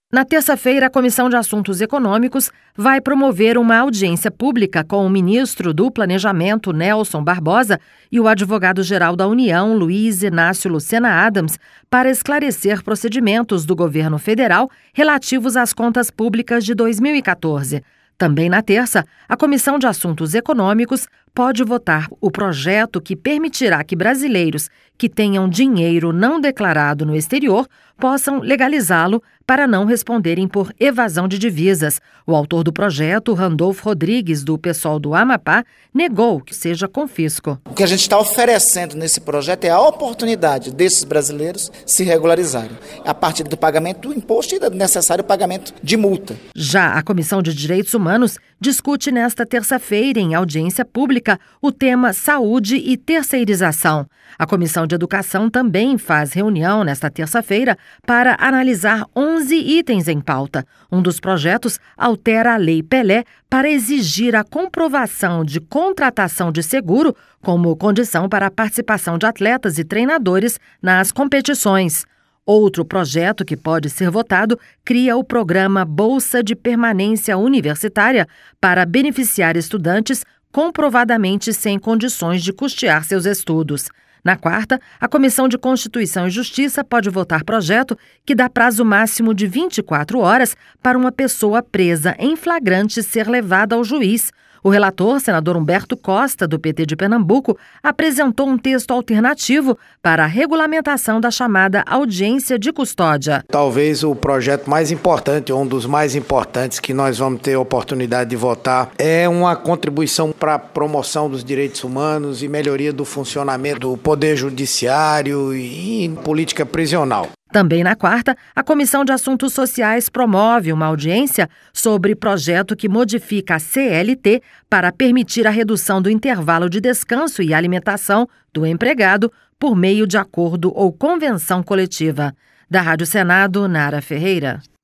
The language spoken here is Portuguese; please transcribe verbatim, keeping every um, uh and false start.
Na terça-feira, a Comissão de Assuntos Econômicos vai promover uma audiência pública com o ministro do Planejamento, Nelson Barbosa, e o advogado-geral da União, Luiz Inácio Lucena Adams, para esclarecer procedimentos do governo federal relativos às contas públicas de dois mil e quatorze. Também na terça, a Comissão de Assuntos Econômicos pode votar o projeto que permitirá que brasileiros que tenham dinheiro não declarado no exterior possam legalizá-lo para não responderem por evasão de divisas. O autor do projeto, Randolfo Rodrigues, do PSOL do Amapá, negou que seja confisco. O que a gente está oferecendo nesse projeto é a oportunidade desses brasileiros se regularizarem, a partir do pagamento do imposto e do necessário pagamento de multa. Já a Comissão de Direitos Humanos discute nesta terça-feira, em audiência pública, o tema saúde e terceirização. A Comissão de Educação também faz reunião nesta terça-feira para analisar onze itens em pauta. Um dos projetos altera a Lei Pelé para exigir a comprovação de contratação de seguro como condição para a participação de atletas e treinadores nas competições. Outro projeto que pode ser votado cria o programa Bolsa de Permanência Universitária para beneficiar estudantes comprovadamente sem condições de custear seus estudos. Na quarta, a Comissão de Constituição e Justiça pode votar projeto que dá prazo máximo de vinte e quatro horas para uma pessoa presa em flagrante ser levada ao juiz. O relator, senador Humberto Costa, do P T de Pernambuco, apresentou um texto alternativo para a regulamentação da chamada audiência de custódia. Talvez o projeto mais importante, ou um dos mais importantes que nós vamos ter a oportunidade de votar, é uma contribuição para a promoção dos direitos humanos e melhoria do funcionamento do Poder Judiciário e política prisional. Também na quarta, a Comissão de Assuntos Sociais promove uma audiência sobre projeto que modifica a C L T para permitir a redução do intervalo de descanso e alimentação do empregado por meio de acordo ou convenção coletiva. Da Rádio Senado, Nara Ferreira.